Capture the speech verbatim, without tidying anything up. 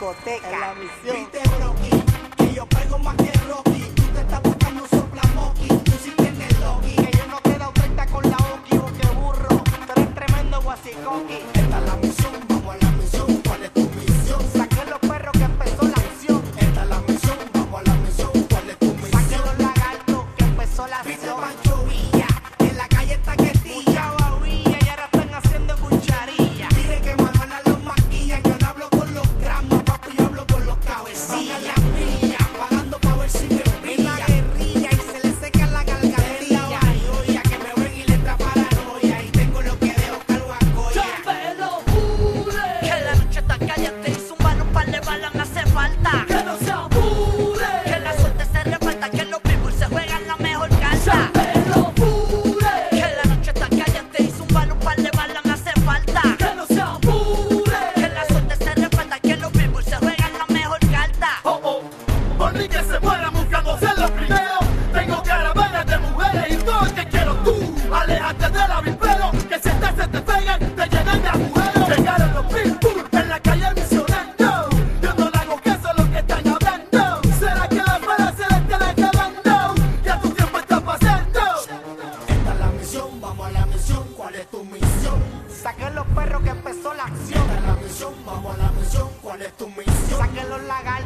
discoteca. En la misión. Viste, Brocky, que yo pego más que Rocky. Tú te estás buscando un soplamoqui, tú sí tienes Loki. Que yo no quedo treinta con la Oki, o que burro. Tú eres tremendo guasicoqui. Esta es la misión, vamos a la misión. ¿Cuál es tu misión? Saqué los perros que empezó la acción. Esta es la misión, vamos a la misión. ¿Cuál es tu Saqué misión? los lagartos que empezó la Viste, acción. Pancho Villa, en la calle está que Mucha babilla y ahora están haciendo cucharilla. Dile que Manuela los maquilla. Yo no hablo con los gramos, papi, yo hablo con los cabecillas. Brilla, pagando pa' ver si me En la brilla. guerrilla y se le seca la gargantilla. Ya que me ven y le entra paranoia. Y tengo lo que dejo cargo a Goya. Que la noche está caliente y zumbar un par de balas me hace falta. Que no se apure, Que la suerte se reparta, que los people se juegan la mejor carta. pero apure, Que la noche está caliente y zumbar un par de balas me hace falta. que no se apure. Que la suerte se reparta, que los people se juegan la mejor carta. Oh, oh, por mí que se mueran buscando ser los primeros. Tengo caravanas de mujeres y todo el que quiero tú. Aléjate de la vispero, que si estás se te pegan, te llenan de agujeros. Llegaron los pitbull en la calle misionando. Yo no le hago caso a lo que están hablando. ¿Será que las balas se les están acabando? Ya tu tiempo está pasando. Esta es la misión, vamos a la misión. ¿Cuál es tu misión? Saqué los perros que empezó la acción. Esta es la misión, vamos a la misión. ¿Cuál es tu misión? Saqué los lagartos